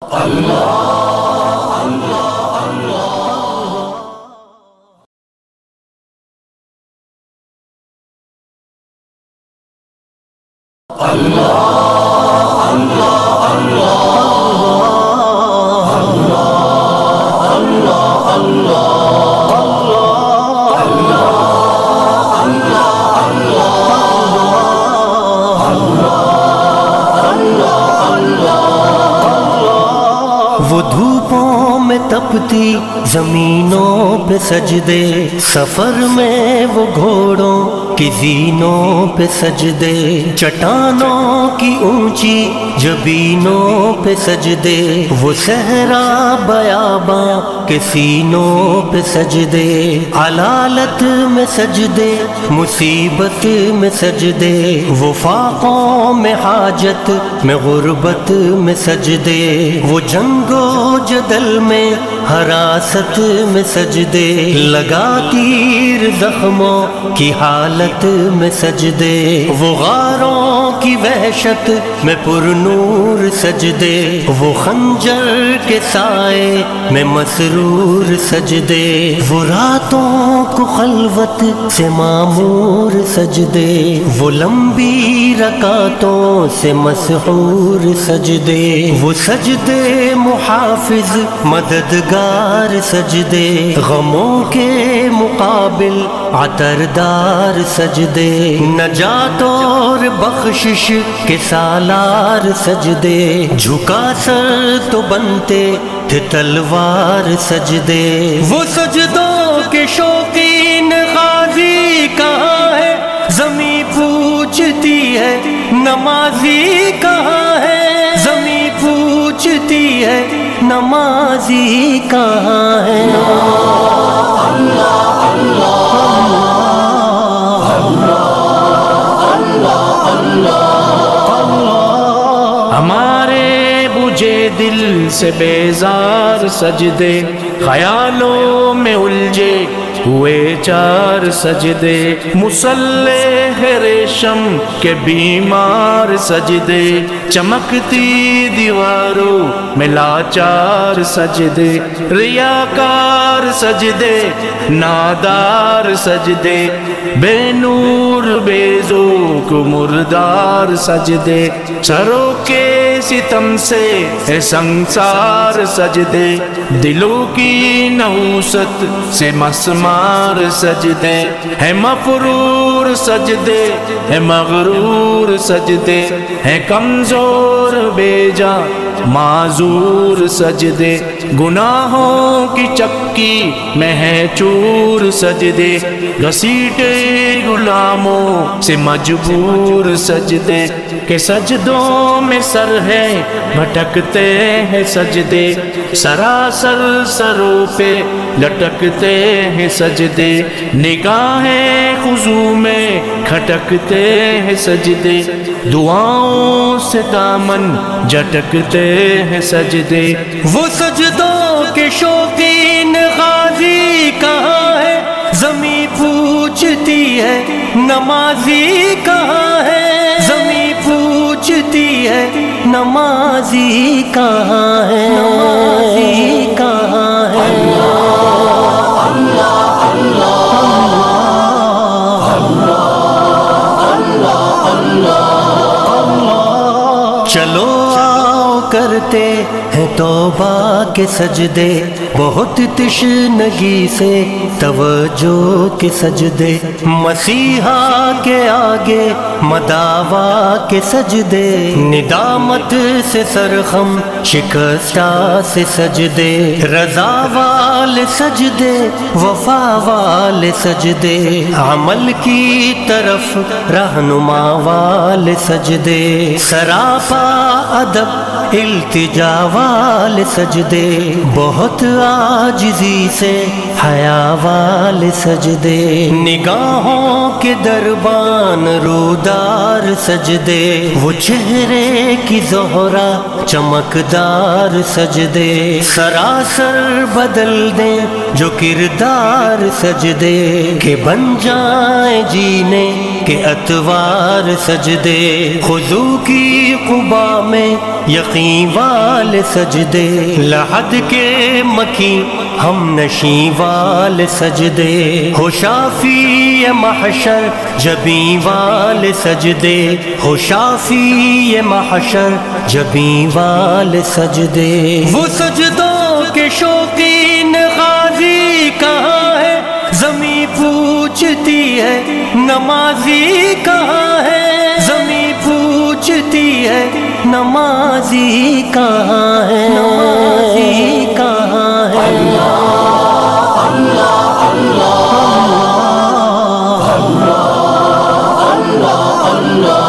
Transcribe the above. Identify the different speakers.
Speaker 1: وہ دھوپوں میں تپتی زمینوں پہ سجدے، سفر میں وہ گھوڑوں کی زینوں پہ سجدے، چٹانوں کی اونچی جبینوں پہ سجدے، وہ صحرا بیاباں کے سینوں پہ سجدے، علالت میں سجدے، مصیبت میں سجدے، وہ فاقوں میں حاجت میں غربت میں سجدے، وہ جنگ و جدل میں حراست میں سجدے، لگا تیر زخموں کی حالت میں سجدے، وہ غاروں کی وحشت میں پر نور سجدے، وہ خنجر کے سائے میں مسرور سجدے، وہ راتوں کو خلوت سے معمور سجدے، وہ لمبی رکعتوں سے مسحور سجدے، وہ سجدے محافظ مددگار سجدے، غموں کے مقابل عطردار سجدے، نجات اور بخشش کے سالار سجدے، جھکا سر تو بنتے تھے تلوار سجدے، وہ سجدوں کے شوقین غازی کہاں ہے، زمیں پوچھتی ہے نمازی کہاں ہے، زمیں پوچھتی ہے نمازی کہاں ہے۔
Speaker 2: ہمارے بجھے دل سے بیزار سجدے، خیالوں میں الجھے ہوئے چار سجدے، مصلح ریشم کے بیمار سجدے، چمکتی دیواروں میں لاچار سجدے، ریاکار سجدے، نادار سجدے، بے نور بے ذوق مردار سجدے، سروں کے ستم سے ہے سنسار سجدے، دلوں کی نحوست سے مسمار سجدے، ہے مفرور سجدے، ہے مغرور سجدے، ہے کمزور بے جا معذور سجدے، گناہوں کی چکی میں ہے چور سجدے، گھسیٹے غلاموں سے مجبور سجدے، کہ سجدوں میں سر ہے بھٹکتے ہیں سجدے، سراسر سروں پہ لٹکتے ہیں سجدے، نگاہیں خضوع میں کھٹکتے ہیں سجدے، دعاؤں سے دامن جھٹکتے ہیں سجدے،
Speaker 1: وہ سجدوں کے شوقین غازی کہاں ہے، زمیں پوچھتی ہے نمازی کہاں ہے، زمیں پوچھتی ہے نمازی کہاں ہے، نمازی کہاں ہے۔ چلو آؤ کرتے ہیں توبہ کے سجدے، بہت تشنگی سے توجہ کے سجدے، مسیحا کے آگے مداوا کے سجدے، ندامت سے سرخم شکستہ سے سجدے، رضا والے سجدے، وفا والے سجدے، عمل کی طرف رہنما والے سجدے، سراپا ادب التجا والے سجدے، بہت عاجزی سے حیا والے سجدے، نگاہوں کے دربان رودار سجدے، وہ چہرے کی زہرا چمکدار سجدے، سراسر بدل دیں جو کردار سجدے، کہ بن جائیں جینے کے اتوار سجدے، خضوع کی قبا میں یقین والے سجدے، لحد کے مکی ہم نشیں والے سجدے، ہو شافی محشر جبیں والے سجدے، ہو شافی محشر جبیں والے سجدے۔ وہ سجدوں کے شوقین غازی کہاں ہے، زمیں پوچھتی ہے نمازی کہاں ہے، زمیں پوچھتی ہے نمازی کہاں ہے، نمازی کہاں ہے۔ اللہ